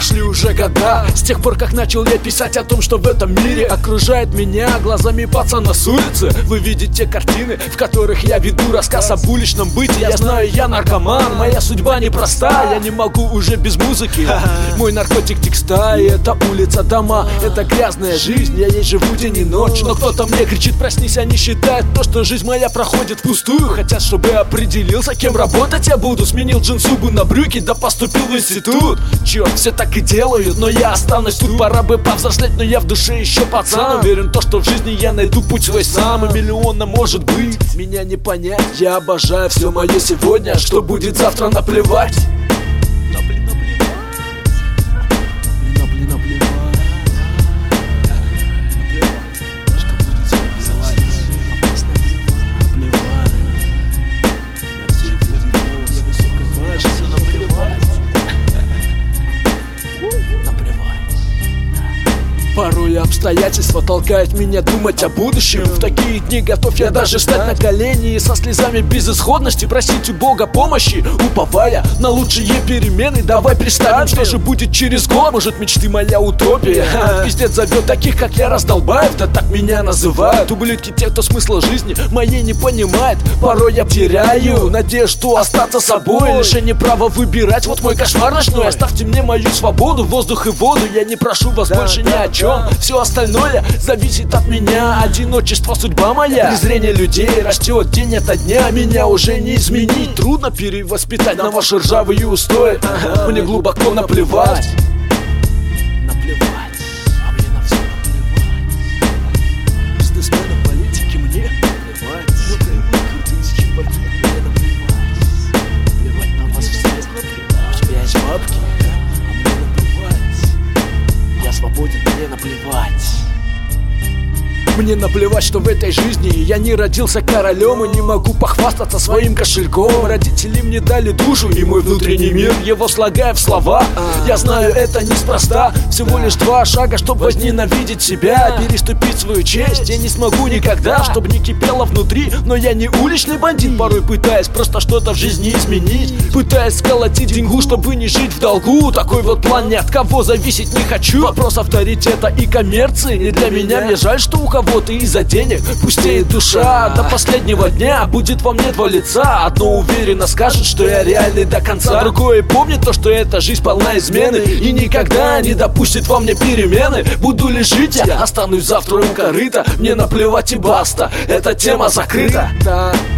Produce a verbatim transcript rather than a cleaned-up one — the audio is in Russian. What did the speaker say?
прошли уже года с тех пор, как начал я писать о том, что в этом мире окружает меня глазами пацана с улицы. Вы видите картины, в которых я веду рассказ об уличном быте. Я знаю, я наркоман, моя судьба непроста. Я не могу уже без музыки. Мой наркотик текста, и это улица, дома. Это грязная жизнь, я ей живу день и ночь. Но кто-то мне кричит: проснись, они считают то, что жизнь моя проходит впустую. Хотят, чтобы я определился, кем работать я буду. Сменил джинсубу на брюки, да поступил в институт. Черт, все так и делают, но я останусь тут. Пора бы повзрослеть, но я в душе еще пацан. Уверен, то, что в жизни я найду путь свой сам. И миллиона может быть, меня не понять. Я обожаю все мое сегодня, что будет завтра, наплевать. Порой обстоятельства толкают меня думать о будущем. В такие дни готов я даже встать на колени и со слезами безысходности просить у Бога помощи, уповая на лучшие перемены. Давай представим, что же будет через год. Может, мечты моя утопия. Пиздец зовет таких, как я, раздолбаев. Да так меня называют ублюдки, те, кто смысла жизни моей не понимает. Порой я теряю надежду остаться собой. Лишение права выбирать, вот мой кошмар ночной. Оставьте мне мою свободу, воздух и воду. Я не прошу вас больше ни о чем. Все остальное зависит от меня. Одиночество — судьба моя. Презрение людей растет день ото дня. Меня уже не изменить. Трудно перевоспитать на ваши ржавые устои. Мне глубоко наплевать. Наплевать. А мне на все наплевать. Бизнесмены, политики, мне наплевать. Тысячи бабки, мне наплевать. Наплевать на вас всех. У тебя есть бабки, а мне наплевать. Я свободен, мне наплевать. Мне наплевать, что в этой жизни я не родился королем и не могу похвастаться своим кошельком. Родители мне дали душу и мой внутренний мир, его слагая в слова. Я знаю, это неспроста. Всего лишь два шага, чтобы возненавидеть себя, переступить свою честь я не смогу никогда, чтобы не кипело внутри. Но я не уличный бандит, порой пытаясь просто что-то в жизни изменить, пытаясь сколотить деньгу, чтобы не жить в долгу. Такой вот план, ни от кого зависеть не хочу. Вопрос авторитета и коммерции не для меня. Мне жаль, что у кого-то из-за денег пустеет душа. До последнего дня будет во мне два лица. Одно уверенно скажет, что я реальный до конца. Другое помнит то, что эта жизнь полна измены и никогда не допустит во мне перемены. Буду ли жить я, останусь завтра у корыта. Мне наплевать и баста, эта тема закрыта.